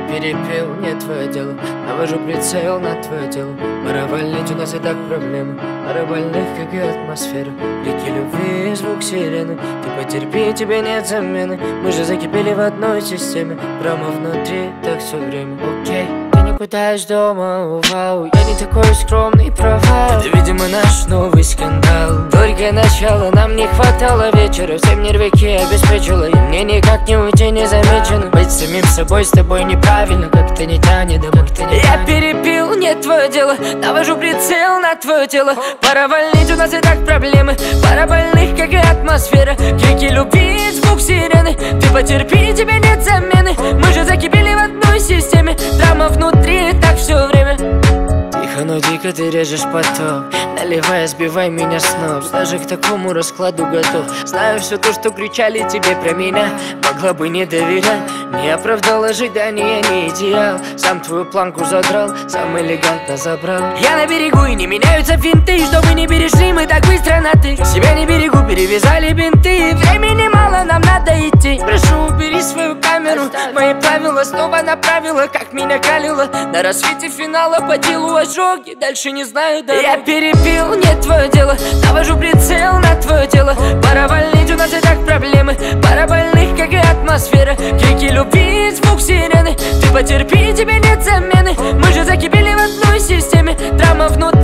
перепил, не твое дело. Навожу прицел на твое тело. Пора валить, у нас и так проблемы. Пара больных, как и атмосфера. Крики любви, звук сирены. Ты потерпи, тебе нет замены. Мы же закипели в одной системе. Прямо внутри, так все время. Окей, ты никуда из дома, вау. Я не такой скромный провал. Это, видимо, наш новый скандал. Только начало, нам не хватало вечера. Всем нервики обеспечила, и мне никак не уйти незамеченным. Быть самим собой с тобой неправильно, как-то не тянет, да как-то не Я перепил, не твое дело. Навожу прицел на твое тело. Пора валить, у нас и так проблемы. Пара больных, как и атмосфера. Крики любви, звук сирены. Ты потерпи, тебе нет замены. Мы же закипели в одной системе. Драма внутри, так все время. Тихо, но дико ты режешь поток. Наливай, сбивай меня с ног. Даже к такому раскладу готов. Знаю все то, что кричали тебе про меня. Могла бы не доверять. Не оправдал ожидания, не идеал. Сам твою планку задрал, сам элегантно забрал. Я на берегу и не меняются финты. Чтобы не перешли мы так быстро на ты. Себя не берегу, перевязали бинты. Времени мало, нам надо идти. Прошу, убери свою камеру. Мои правила снова направила, как меня калило. На рассвете финала по делу ожоги. Дальше не знаю дороги. Я перепил, не твое дело. Навожу прицел на твое тело. Пора валить, у нас и так проблемы. Пара больных, как и атмосфера. Крики любви, звук сирены. Ты потерпи, тебе нет замены. Мы же закипели в одной системе. Драма внутри.